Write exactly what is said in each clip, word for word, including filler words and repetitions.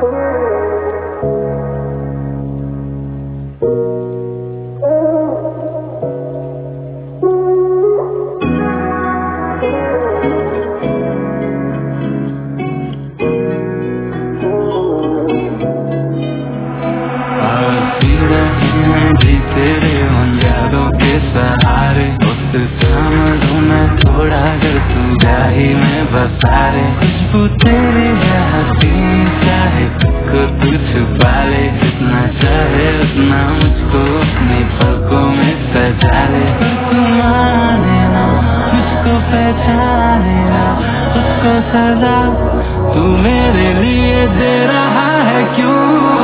तेरे उन यादों के सहारे उस समझूं मैं थोड़ा अगर तू जाही में बसारे खुशबू तेरी हंसी चाहे को तू छुपा ले जितना चाहे उतना मुझको अपनी पलकों में सजा ले तू माने ना मुझको पहचाने ना उसको सजा तू मेरे लिए दे रहा है क्यों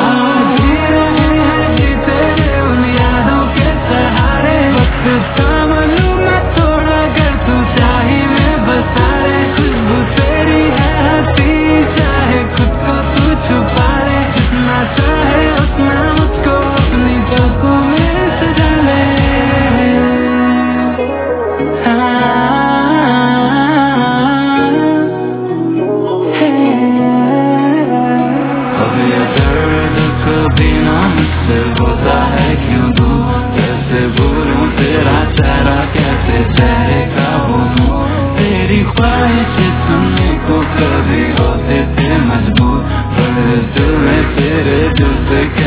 होता है क्यों तू कैसे भूलूं तेरा चेहरा कैसे चेहरे का भूलूं तेरी ख्वाहिश सुनने को कभी होते थे मजबूर पर दिल में तेरे दिल से